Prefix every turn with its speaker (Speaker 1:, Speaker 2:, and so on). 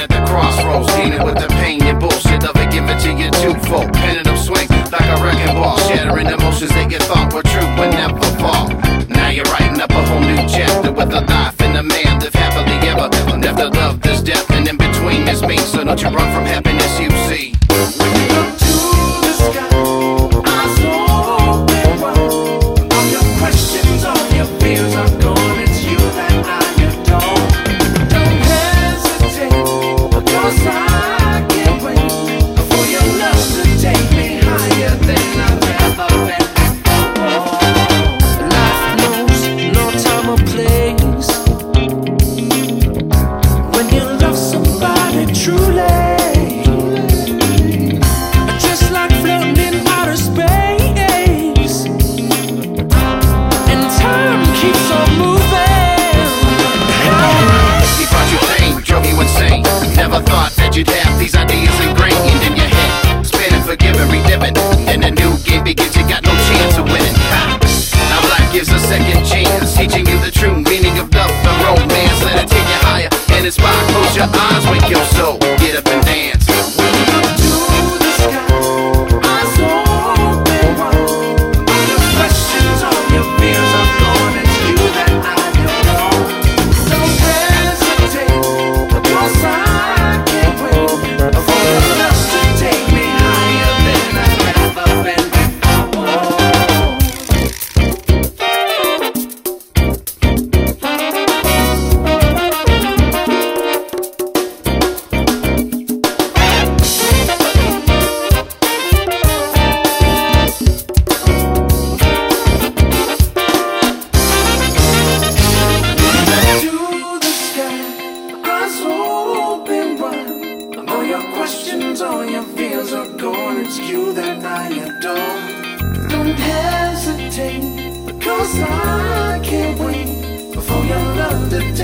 Speaker 1: at the crossroads, dealing with the pain and bullshit of it, give it to you twofold. Pendulum swing like a wrecking ball, shattering emotions that you thought were true but never fall. Now you're writing up a whole new chapter with a life and a man live happily ever after love, there's death, and in between there's me. So don't you run from happiness, you see.
Speaker 2: When you look to the sky, eyes open wide. All your questions, all your fears are gone. It's you that I adore. Don't hesitate, because I can't wait for your love to take me higher than I've ever been. Life knows no time or place. When you love somebody truly, just like floating in outer space, and time keeps on moving.
Speaker 1: He brought you pain, drove you insane. Never thought that you'd have these ideas ingrained in your head. Spinning, forgiving, reliving. Then a new game begins, you got no chance of winning. Ha! Now life gives a second chance, teaching you the true meaning of love and romance. Let it take you higher and inspire. Close your eyes, wake your soul, get up and dance.
Speaker 2: When you look to the sky, eyes open wide. All your questions, all your fears are gone. It's you that I adore. Don't hesitate, because I can't wait for your love to take me higher than I've ever been before. To the sky, eyes open wide. All your questions, all your fears are gone. It's you that I adore. Don't hesitate, because I can't wait for your love to